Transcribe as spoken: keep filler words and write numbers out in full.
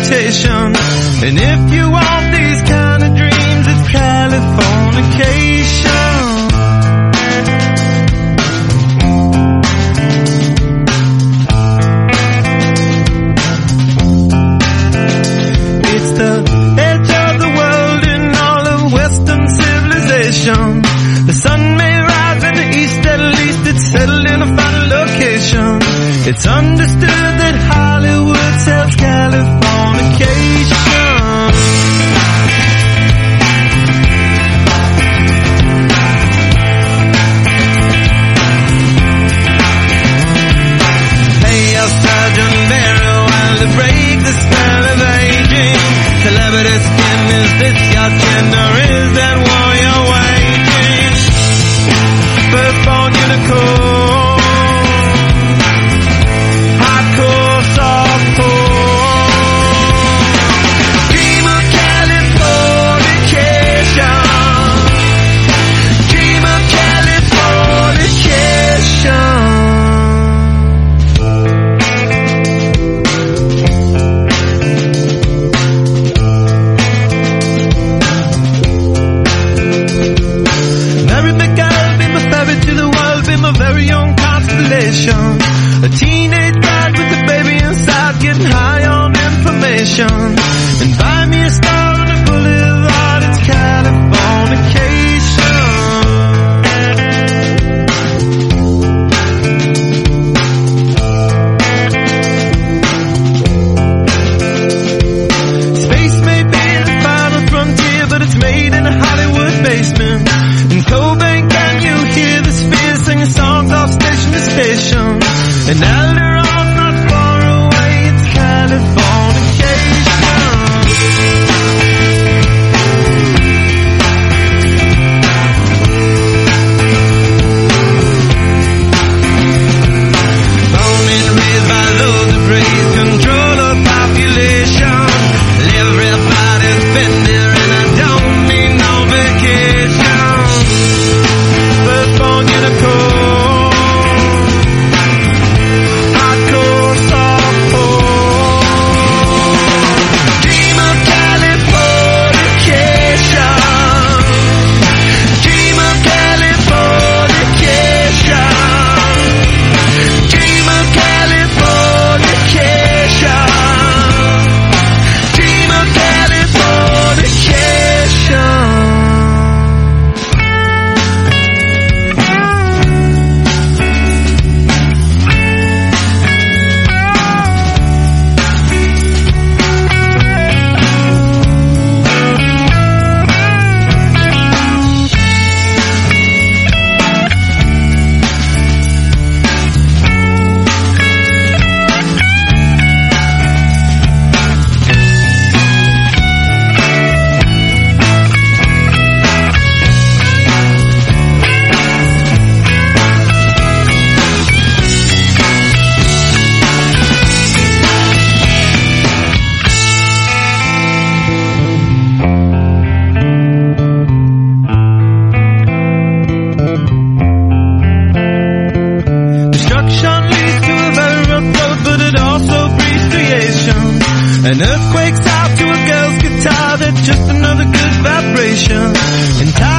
reputation. And if you want these kind of dreams, it's Californication. It's the edge of the world in all of Western civilization. The sun may rise in the east, at least it's settled in a final location. It's understood that Hollywood sells Californication. Hey, El Sergeant Barry, while to break the spell of aging. Celebrity skin, is this your kin, or is that war you're waging? Firstborn unicorn, hardcore, softcore. Dream of Californication. Dream of Californication. A very young constellation, a teenage bride with a baby inside, getting high on information. And buy me a star on the boulevard, it's Californication. Space may be the final frontier, but it's made in a Hollywood basement. In Cobain, can you hear the spheres singing songs off station to station? And Alderon's not far away, it's Californication. Born and raised by those that praise control of population. Everybody's been there and I don't need no vacation. Firstborn unicorn, hardcore, softcore. Dream of Californication. Dream of Californication. Dream of Californication. Dream of Californication. Destruction leads to a very rough road, but it also breeds creation. An earthquake's out to a girl's guitar, that's just another good vibration. And time